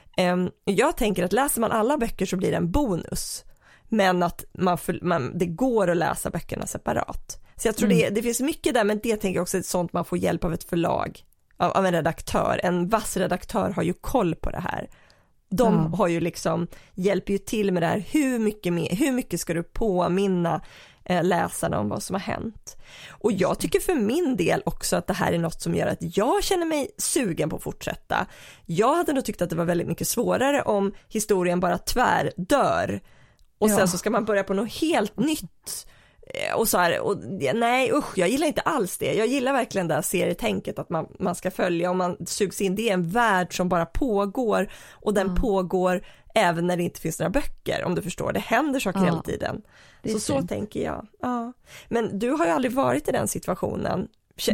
Jag tänker att läser man alla böcker så blir det en bonus, men att det går att läsa böckerna separat. Så jag tror det finns mycket där, men det tänker jag också är sånt man får hjälp av ett förlag, av en redaktör. En vass redaktör har ju koll på det här. De har ju hjälper ju till med det här. Hur mycket ska du påminna läsarna om vad som har hänt? Och jag tycker för min del också att det här är något som gör att jag känner mig sugen på att fortsätta. Jag hade nog tyckt att det var väldigt mycket svårare om historien bara dör och sen så ska man börja på något helt nytt. Och så här, nej usch, jag gillar inte alls det. Jag gillar verkligen det här serietänket, att man ska följa och man sugs in. Det är en värld som bara pågår, och den pågår även när det inte finns några böcker, om du förstår. Det händer saker hela tiden. Så tänker jag. Ja. Men du har ju aldrig varit i den situationen.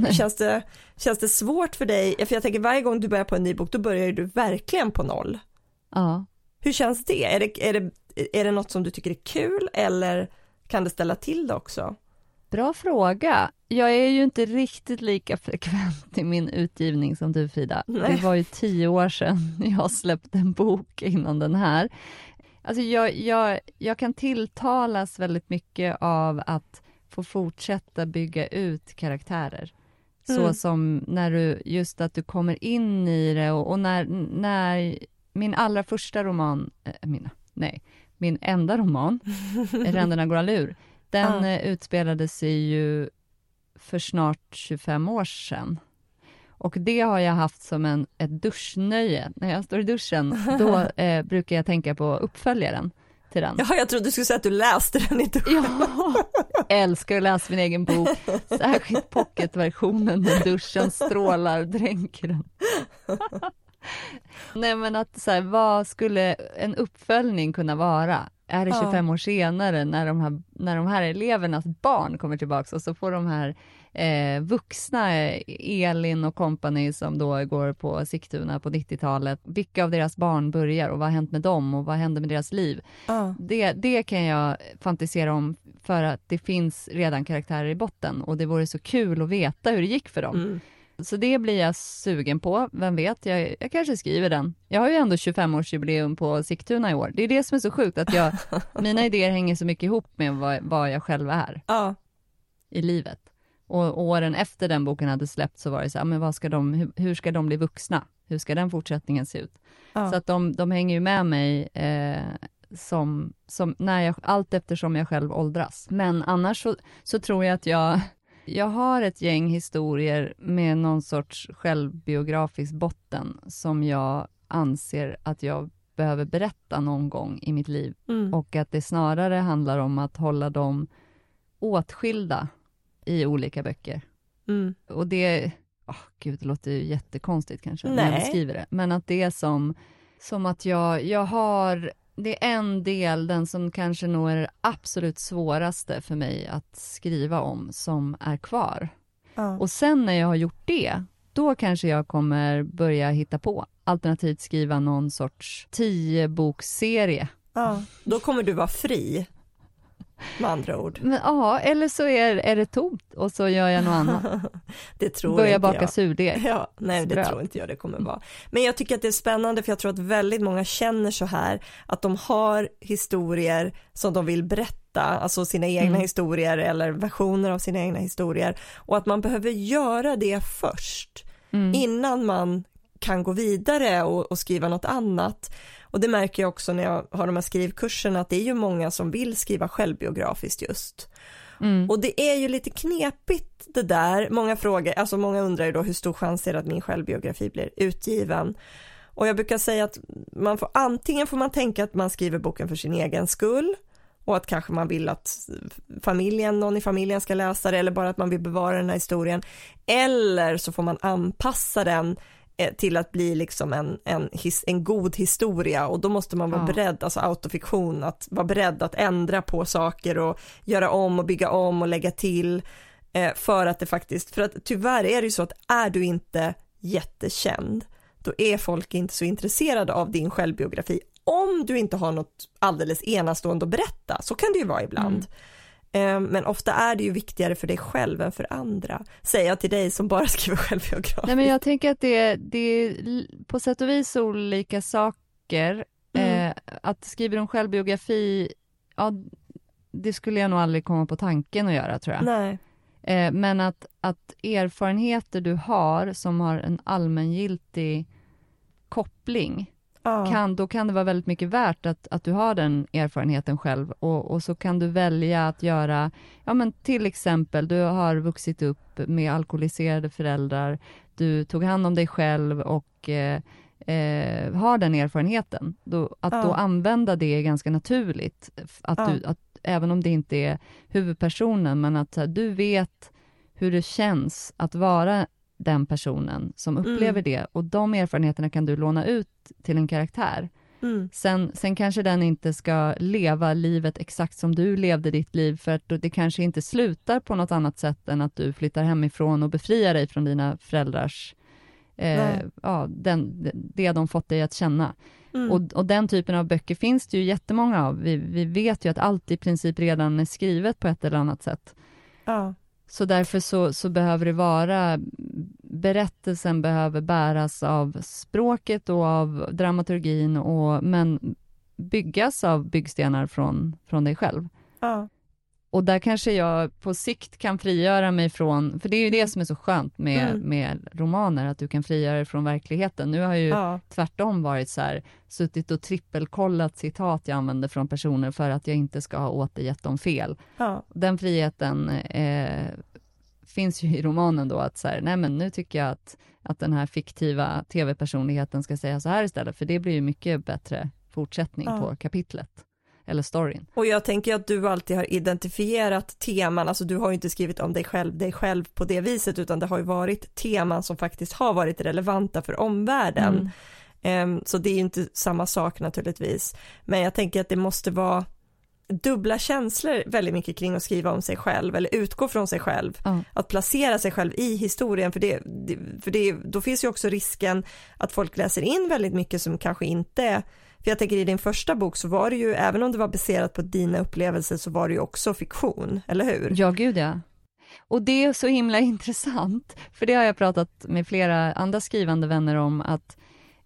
Känns det svårt för dig? För jag tänker, varje gång du börjar på en ny bok, då börjar du verkligen på noll. Ja. Hur känns det? är det något som du tycker är kul eller kan det ställa till det också? Bra fråga. Jag är ju inte riktigt lika frekvent i min utgivning som du, Frida. Nej. Det var ju 10 år sedan jag släppte en bok innan den här. Alltså jag kan tilltalas väldigt mycket av att få fortsätta bygga ut karaktärer. Så som när du kommer in i det och när min allra första roman, min enda roman, Ränderna går all ur, den utspelade sig ju för snart 25 år sedan. Och det har jag haft som ett duschnöje. När jag står i duschen, då brukar jag tänka på uppföljaren till den. Ja, jag trodde du skulle säga att du läste den i duschen. Ja, älskar att läsa min egen bok. Särskilt pocketversionen när duschen strålar och dränker den. Nej, men att så här, vad skulle en uppföljning kunna vara? Är det 25 år senare när de här elevernas barn kommer tillbaka och så får de här vuxna Elin och company som då går på Sigtuna på 90-talet, vilka av deras barn börjar och vad har hänt med dem och vad händer med deras liv? Det kan jag fantisera om för att det finns redan karaktärer i botten och det vore så kul att veta hur det gick för dem. Så det blir jag sugen på. Vem vet, jag kanske skriver den. Jag har ju ändå 25-årsjubileum på Sigtuna i år. Det är det som är så sjukt, att mina idéer hänger så mycket ihop med vad jag själv är i livet. Och åren efter den boken hade släppt så var det så här, men hur ska de bli vuxna? Hur ska den fortsättningen se ut? Så att de hänger ju med mig som när allt eftersom jag själv åldras. Men annars så tror jag att jag har ett gäng historier med någon sorts självbiografisk botten som jag anser att jag behöver berätta någon gång i mitt liv. Och att det snarare handlar om att hålla dem åtskilda i olika böcker. Och det, det låter ju jättekonstigt kanske när jag beskriver det. Men att det är som att jag har, det är en del, den som kanske nog är det absolut svåraste för mig att skriva om, som är kvar. Och sen när jag har gjort det, då kanske jag kommer börja hitta på, alternativt skriva någon sorts 10-boksserie. Då kommer du vara fri, med andra ord. Men, eller så är det tomt och så gör jag något annat. Det tror börja inte baka jag. surdeg. Ja, nej, det tror inte jag det kommer vara. Men jag tycker att det är spännande, för jag tror att väldigt många känner så här, att de har historier som de vill berätta, alltså sina egna historier eller versioner av sina egna historier, och att man behöver göra det först innan man kan gå vidare och skriva något annat. Och det märker jag också när jag har de här skrivkurserna, att det är ju många som vill skriva självbiografiskt just. Och det är ju lite knepigt det där. Många undrar ju då hur stor chans är det att min självbiografi blir utgiven. Och jag brukar säga att antingen får man tänka att man skriver boken för sin egen skull, och att kanske man vill att någon i familjen ska läsa det, eller bara att man vill bevara den här historien. Eller så får man anpassa den till att bli liksom en god historia, och då måste man vara beredd, alltså autofiktion, att vara beredd att ändra på saker och göra om och bygga om och lägga till, för att tyvärr är det ju så att är du inte jättekänd, då är folk inte så intresserade av din självbiografi om du inte har något alldeles enastående att berätta. Så kan det ju vara ibland. Men ofta är det ju viktigare för dig själv än för andra. Säger jag till dig som bara skriver självbiografiskt. Nej, men jag tänker att det är på sätt och vis olika saker. Att skriva en självbiografi, det skulle jag nog aldrig komma på tanken att göra, tror jag. Nej. Men att erfarenheter du har som har en allmängiltig koppling, då kan det vara väldigt mycket värt att du har den erfarenheten själv, och så kan du välja att göra, till exempel, du har vuxit upp med alkoholiserade föräldrar, du tog hand om dig själv och har den erfarenheten, då använda det är ganska naturligt, att även om det inte är huvudpersonen, men att du vet hur det känns att vara den personen som upplever det, och de erfarenheterna kan du låna ut till en karaktär. Sen kanske den inte ska leva livet exakt som du levde ditt liv, för att det kanske inte slutar på något annat sätt än att du flyttar hemifrån och befriar dig från dina föräldrars det de fått dig att känna. Och den typen av böcker finns det ju jättemånga av. Vi vet ju att allt i princip redan är skrivet på ett eller annat sätt. Ja. Så därför så behöver det vara, berättelsen behöver bäras av språket och av dramaturgin, men byggas av byggstenar från dig själv. Ja. Och där kanske jag på sikt kan frigöra mig från, för det är ju det som är så skönt med romaner, att du kan frigöra dig från verkligheten. Nu har ju tvärtom varit så här, suttit och trippelkollat citat jag använder från personer för att jag inte ska ha återgett dem fel. Ja. Den friheten finns ju i romanen då, att så här, nej men nu tycker jag att den här fiktiva tv-personligheten ska säga så här istället, för det blir ju mycket bättre fortsättning på kapitlet. Eller storyn. Och jag tänker att du alltid har identifierat teman, alltså du har ju inte skrivit om dig själv på det viset, utan det har ju varit teman som faktiskt har varit relevanta för omvärlden. Så det är ju inte samma sak naturligtvis. Men jag tänker att det måste vara dubbla känslor väldigt mycket kring att skriva om sig själv eller utgå från sig själv. Att placera sig själv i historien, då finns ju också risken att folk läser in väldigt mycket som kanske inte. För jag tänker i din första bok så var det ju, även om det var baserat på dina upplevelser, så var det ju också fiktion, eller hur? Ja, gud ja. Och det är så himla intressant, för det har jag pratat med flera andra skrivande vänner om, att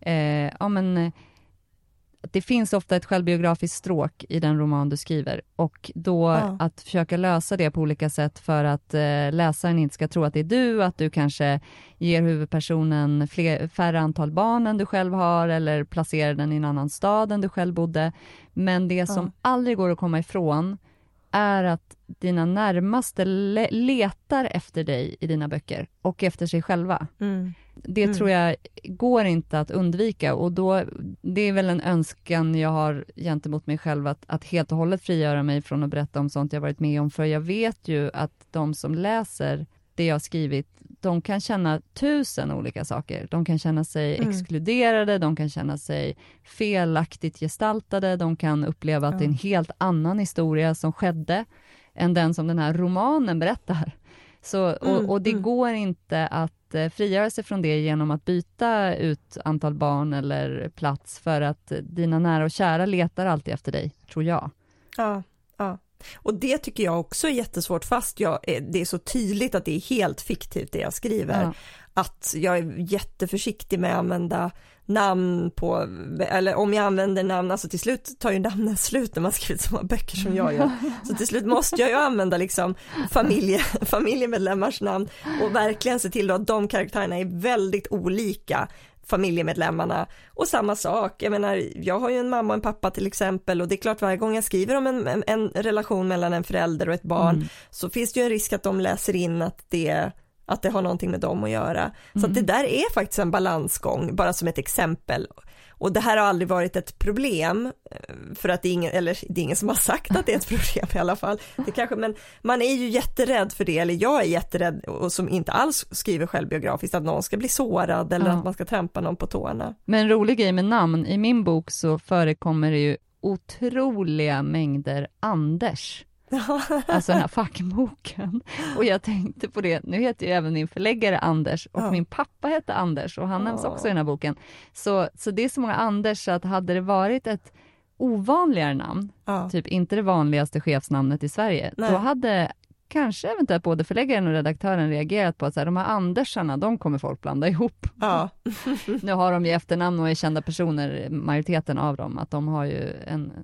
det finns ofta ett självbiografiskt stråk i den roman du skriver, och då att försöka lösa det på olika sätt för att läsaren inte ska tro att det är du, att du kanske ger huvudpersonen färre antal barn än du själv har, eller placerar den i en annan stad än du själv bodde. Men det som aldrig går att komma ifrån är att dina närmaste letar efter dig i dina böcker och efter sig själva. Det tror jag går inte att undvika, och då, det är väl en önskan jag har gentemot mig själv, att helt och hållet frigöra mig från att berätta om sånt jag varit med om, för jag vet ju att de som läser det jag har skrivit, de kan känna 1000 olika saker. De kan känna sig exkluderade, de kan känna sig felaktigt gestaltade, de kan uppleva att det är en helt annan historia som skedde än den som den här romanen berättar. Så, och det går inte att frigöra sig från det genom att byta ut antal barn eller plats, för att dina nära och kära letar alltid efter dig, tror jag. Ja. Och det tycker jag också är jättesvårt, fast det är så tydligt att det är helt fiktivt det jag skriver. Att jag är jätteförsiktig med att använda namn på, eller om jag använder namn, alltså till slut tar ju namnen slut när man skrivit så många böcker som jag gör. Så till slut måste jag ju använda liksom familjemedlemmars namn, och verkligen se till att de karaktärerna är väldigt olika familjemedlemmarna. Och samma sak, jag menar, jag har ju en mamma och en pappa till exempel, och det är klart varje gång jag skriver om en relation mellan en förälder och ett barn, så finns det ju en risk att de läser in att det har någonting med dem att göra. Så att det där är faktiskt en balansgång, bara som ett exempel. Och det här har aldrig varit ett problem, för att det är ingen som har sagt att det är ett problem i alla fall. Men man är ju jätterädd för det, eller jag är jätterädd, och som inte alls skriver självbiografiskt, att någon ska bli sårad eller att man ska trampa någon på tårna. Men en rolig grej med namn, i min bok så förekommer det ju otroliga mängder Anders. Alltså den här fackboken. Och jag tänkte på det, nu heter ju även min förläggare Anders, och min pappa heter Anders, och han nämns också i den här boken. Så det är så många Anders, så att hade det varit ett ovanligare namn, typ inte det vanligaste chefsnamnet i Sverige, då hade kanske eventuellt både förläggaren och redaktören reagerat på att så här, de här Andersarna, de kommer folk blanda ihop. Nu har de ju efternamn och är kända personer, majoriteten av dem, att de har ju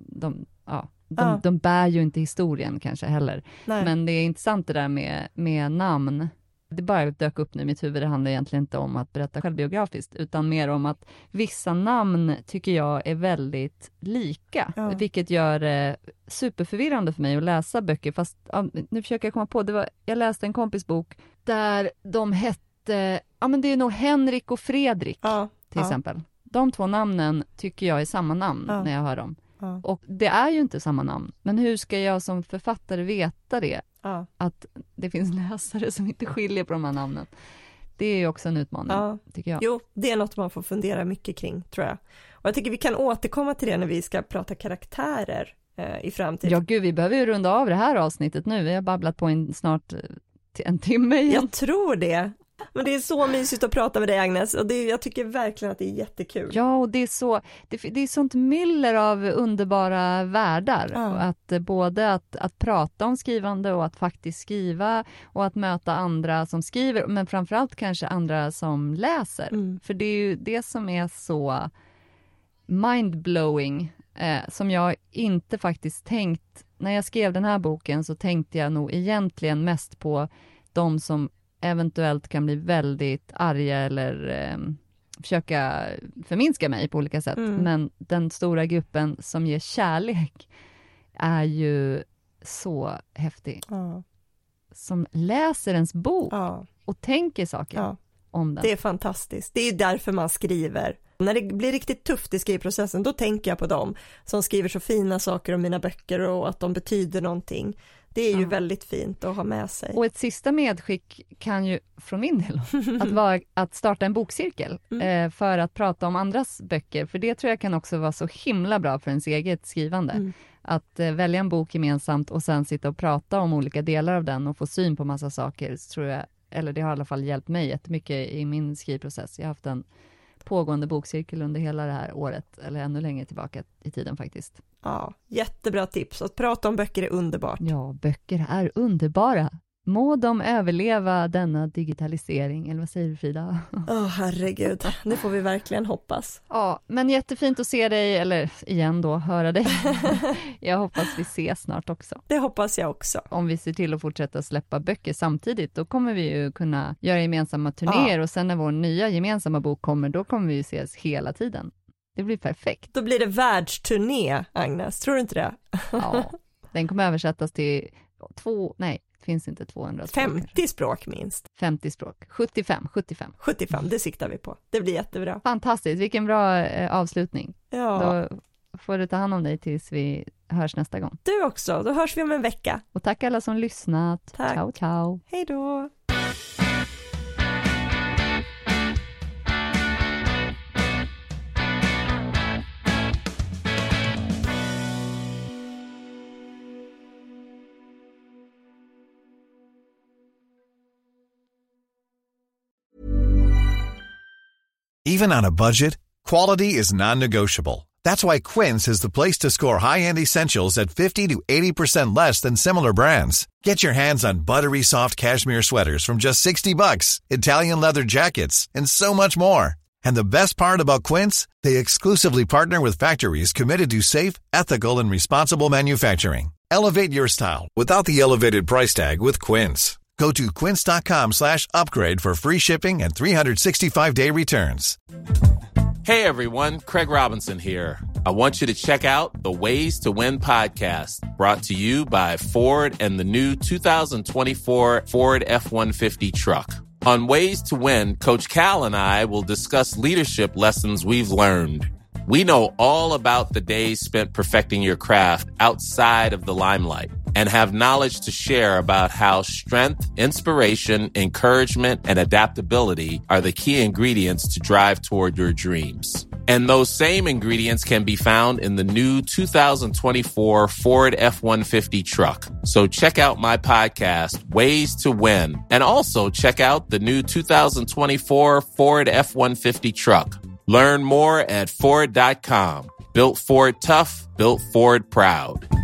de bär ju inte historien kanske heller. Nej. Men det är intressant det där med namn. Det bara dök upp nu i mitt huvud. Det handlar egentligen inte om att berätta självbiografiskt, utan mer om att vissa namn tycker jag är väldigt lika. Vilket gör det superförvirrande för mig att läsa böcker. Fast nu försöker jag komma på, jag läste en kompis bok där de hette, men det är nog Henrik och Fredrik till exempel. De två namnen tycker jag är samma namn när jag hör dem. Och det är ju inte samma namn. Men hur ska jag som författare veta det? Att det finns läsare som inte skiljer på de här namnen. Det är ju också en utmaning, tycker jag. Jo, det är något man får fundera mycket kring, tror jag. Och jag tycker vi kan återkomma till det när vi ska prata karaktärer i framtiden. Ja, gud, vi behöver ju runda av det här avsnittet nu. Vi har babblat på snart en timme igen. Jag tror det. Men det är så mysigt att prata med dig, Agnes, och jag tycker verkligen att det är jättekul. Ja, och det är sånt myller av underbara världar. Ja. Att både att prata om skrivande och att faktiskt skriva och att möta andra som skriver, men framförallt kanske andra som läser. För det är ju det som är så mindblowing, som jag inte faktiskt tänkt. När jag skrev den här boken så tänkte jag nog egentligen mest på de som eventuellt kan bli väldigt arga eller försöka förminska mig på olika sätt. Men den stora gruppen som ger kärlek är ju så häftig. Som läser ens bok och tänker saker om den. Det är fantastiskt. Det är därför man skriver. När det blir riktigt tufft i skrivprocessen, då tänker jag på dem som skriver så fina saker om mina böcker och att de betyder någonting. Det är ju väldigt fint att ha med sig. Och ett sista medskick kan ju från min del vara att starta en bokcirkel för att prata om andras böcker. För det tror jag kan också vara så himla bra för ens eget skrivande. Att välja en bok gemensamt och sen sitta och prata om olika delar av den och få syn på massa saker, tror jag, eller det har i alla fall hjälpt mig jättemycket i min skrivprocess. Jag har haft en pågående bokcirkel under hela det här året, eller ännu längre tillbaka i tiden faktiskt. Ja, jättebra tips. Att prata om böcker är underbart. Ja, böcker är underbara. Må de överleva denna digitalisering, eller vad säger du, Frida? Herregud, det får vi verkligen hoppas. Ja, men jättefint att se dig, eller igen då, höra dig. Jag hoppas vi ses snart också. Det hoppas jag också. Om vi ser till att fortsätta släppa böcker samtidigt, då kommer vi ju kunna göra gemensamma turnéer och sen när vår nya gemensamma bok kommer, då kommer vi ju ses hela tiden. Det blir perfekt. Då blir det världsturné, Agnes, tror du inte det? Ja, den kommer översättas till finns inte 200 språk. 50 språk minst. 50 språk. 75, det siktar vi på. Det blir jättebra. Fantastiskt, vilken bra avslutning. Ja. Då får du ta hand om dig tills vi hörs nästa gång. Du också, då hörs vi om en vecka. Och tack alla som lyssnat. Tack. Ciao, ciao. Hej då. Even on a budget, quality is non-negotiable. That's why Quince is the place to score high-end essentials at 50 to 80% less than similar brands. Get your hands on buttery soft cashmere sweaters from just $60, Italian leather jackets, and so much more. And the best part about Quince, they exclusively partner with factories committed to safe, ethical, and responsible manufacturing. Elevate your style without the elevated price tag with Quince. Go to quince.com/upgrade for free shipping and 365-day returns. Hey everyone, Craig Robinson here. I want you to check out the Ways to Win podcast, brought to you by Ford and the new 2024 Ford F-150 truck. On Ways to Win, Coach Cal and I will discuss leadership lessons we've learned. We know all about the days spent perfecting your craft outside of the limelight and have knowledge to share about how strength, inspiration, encouragement, and adaptability are the key ingredients to drive toward your dreams. And those same ingredients can be found in the new 2024 Ford F-150 truck. So check out my podcast, Ways to Win, and also check out the new 2024 Ford F-150 truck. Learn more at Ford.com. Built Ford tough, built Ford proud.